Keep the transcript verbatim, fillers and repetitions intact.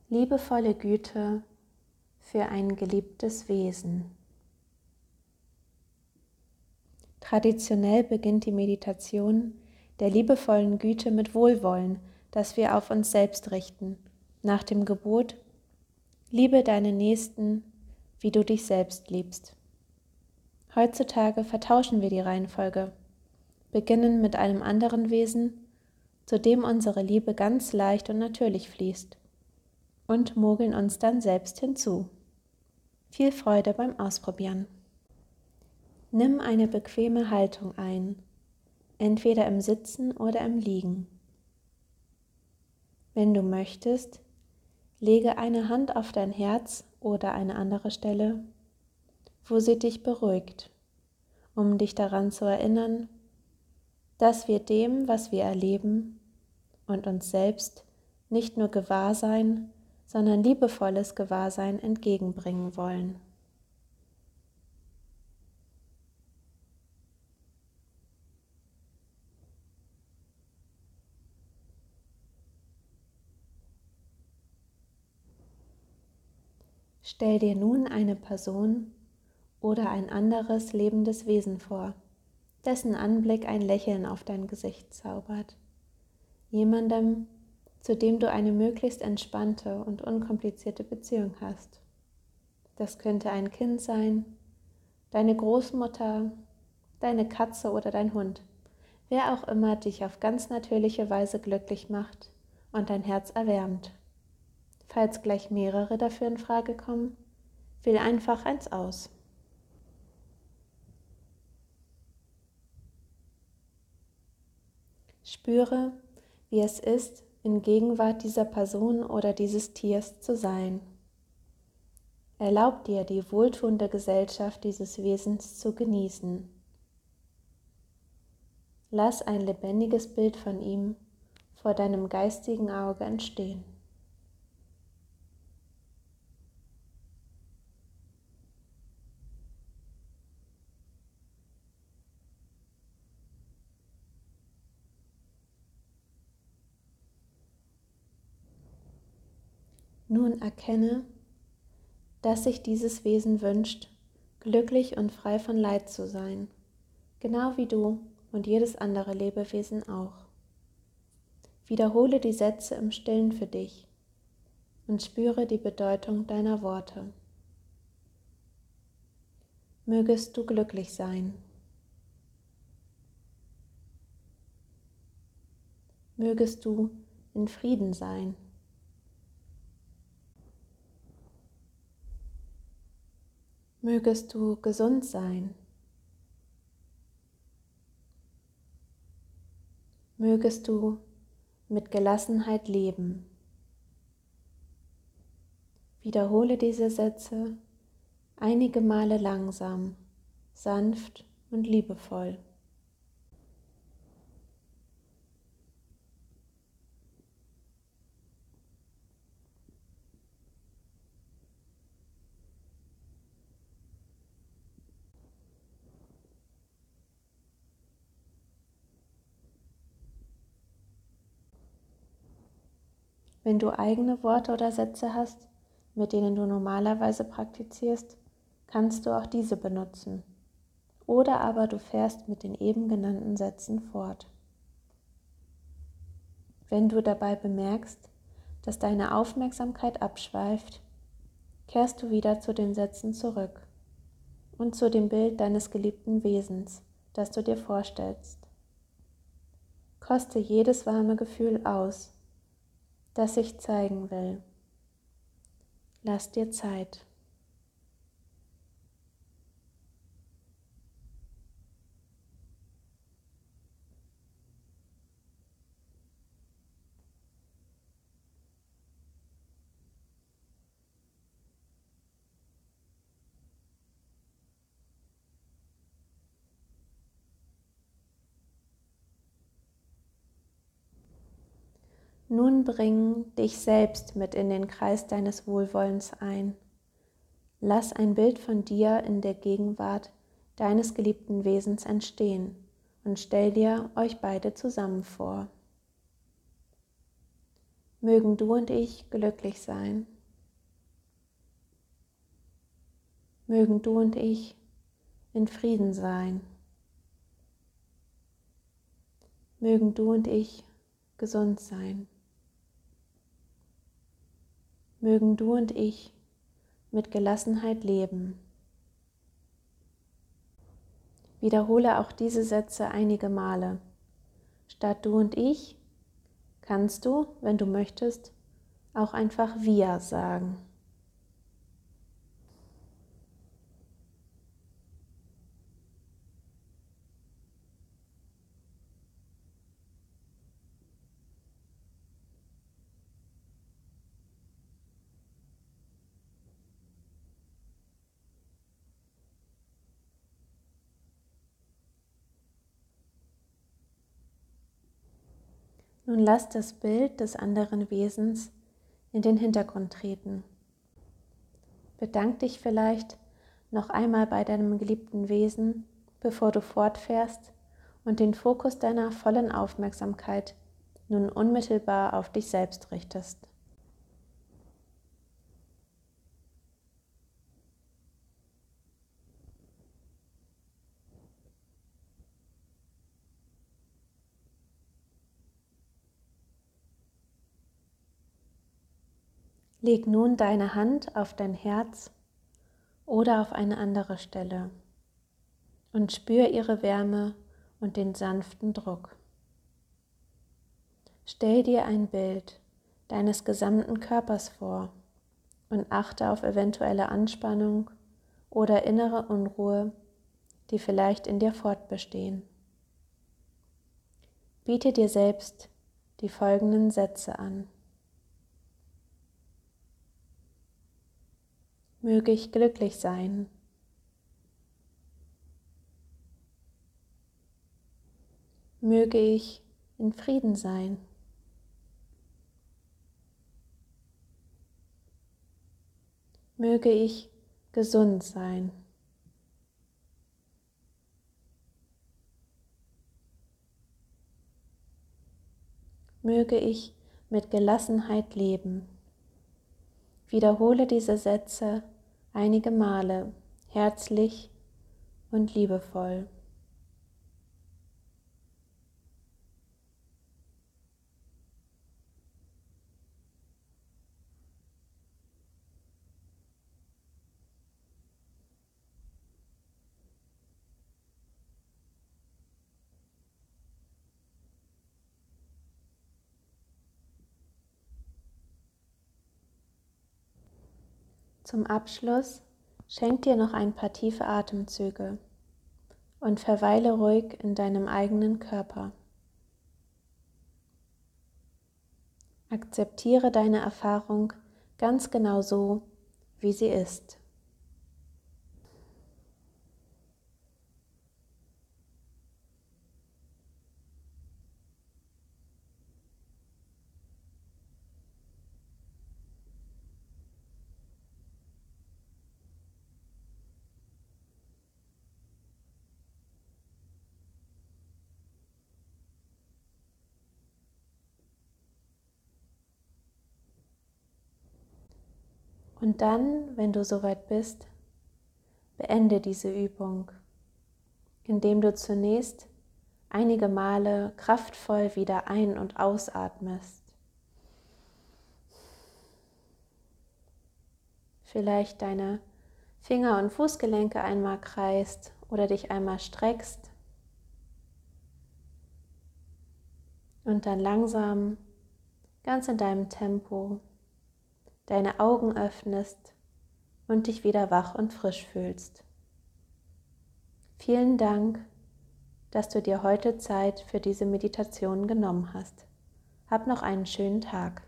Liebevolle Güte für ein geliebtes Wesen. Traditionell beginnt die Meditation der liebevollen Güte mit Wohlwollen, das wir auf uns selbst richten, nach dem Gebot: Liebe deinen Nächsten, wie du dich selbst liebst. Heutzutage vertauschen wir die Reihenfolge, beginnen mit einem anderen Wesen, zu dem unsere Liebe ganz leicht und natürlich fließt, und mogeln uns dann selbst hinzu. Viel Freude beim Ausprobieren. Nimm eine bequeme Haltung ein, entweder im Sitzen oder im Liegen. Wenn du möchtest, lege eine Hand auf dein Herz oder eine andere Stelle, wo sie dich beruhigt, um dich daran zu erinnern, dass wir dem, was wir erleben und uns selbst, nicht nur Gewahrsein, sondern liebevolles Gewahrsein entgegenbringen wollen. Stell dir nun eine Person oder ein anderes lebendes Wesen vor, dessen Anblick ein Lächeln auf dein Gesicht zaubert. Jemandem, zu dem du eine möglichst entspannte und unkomplizierte Beziehung hast. Das könnte ein Kind sein, deine Großmutter, deine Katze oder dein Hund, wer auch immer dich auf ganz natürliche Weise glücklich macht und dein Herz erwärmt. Falls gleich mehrere dafür in Frage kommen, wähl einfach eins aus. Spüre, wie es ist, in Gegenwart dieser Person oder dieses Tiers zu sein. Erlaub dir, die wohltuende Gesellschaft dieses Wesens zu genießen. Lass ein lebendiges Bild von ihm vor deinem geistigen Auge entstehen. Nun erkenne, dass sich dieses Wesen wünscht, glücklich und frei von Leid zu sein, genau wie du und jedes andere Lebewesen auch. Wiederhole die Sätze im Stillen für dich und spüre die Bedeutung deiner Worte. Mögest du glücklich sein. Mögest du in Frieden sein. Mögest du gesund sein. Mögest du mit Gelassenheit leben. Wiederhole diese Sätze einige Male langsam, sanft und liebevoll. Wenn du eigene Worte oder Sätze hast, mit denen du normalerweise praktizierst, kannst du auch diese benutzen. Oder aber du fährst mit den eben genannten Sätzen fort. Wenn du dabei bemerkst, dass deine Aufmerksamkeit abschweift, kehrst du wieder zu den Sätzen zurück und zu dem Bild deines geliebten Wesens, das du dir vorstellst. Koste jedes warme Gefühl aus, das sich zeigen will. Lass dir Zeit. Nun bring dich selbst mit in den Kreis deines Wohlwollens ein. Lass ein Bild von dir in der Gegenwart deines geliebten Wesens entstehen und stell dir euch beide zusammen vor. Mögen du und ich glücklich sein. Mögen du und ich in Frieden sein. Mögen du und ich gesund sein. Mögen du und ich mit Gelassenheit leben. Wiederhole auch diese Sätze einige Male. Statt du und ich kannst du, wenn du möchtest, auch einfach wir sagen. Nun lass das Bild des anderen Wesens in den Hintergrund treten. Bedank dich vielleicht noch einmal bei deinem geliebten Wesen, bevor du fortfährst und den Fokus deiner vollen Aufmerksamkeit nun unmittelbar auf dich selbst richtest. Leg nun deine Hand auf dein Herz oder auf eine andere Stelle und spür ihre Wärme und den sanften Druck. Stell dir ein Bild deines gesamten Körpers vor und achte auf eventuelle Anspannung oder innere Unruhe, die vielleicht in dir fortbestehen. Biete dir selbst die folgenden Sätze an. Möge ich glücklich sein. Möge ich in Frieden sein. Möge ich gesund sein. Möge ich mit Gelassenheit leben. Wiederhole diese Sätze einige Male, herzlich und liebevoll. Zum Abschluss schenk dir noch ein paar tiefe Atemzüge und verweile ruhig in deinem eigenen Körper. Akzeptiere deine Erfahrung ganz genau so, wie sie ist. Und dann, wenn du soweit bist, beende diese Übung, indem du zunächst einige Male kraftvoll wieder ein- und ausatmest. Vielleicht deine Finger- und Fußgelenke einmal kreist oder dich einmal streckst und dann langsam, ganz in deinem Tempo, deine Augen öffnest und dich wieder wach und frisch fühlst. Vielen Dank, dass du dir heute Zeit für diese Meditation genommen hast. Hab noch einen schönen Tag.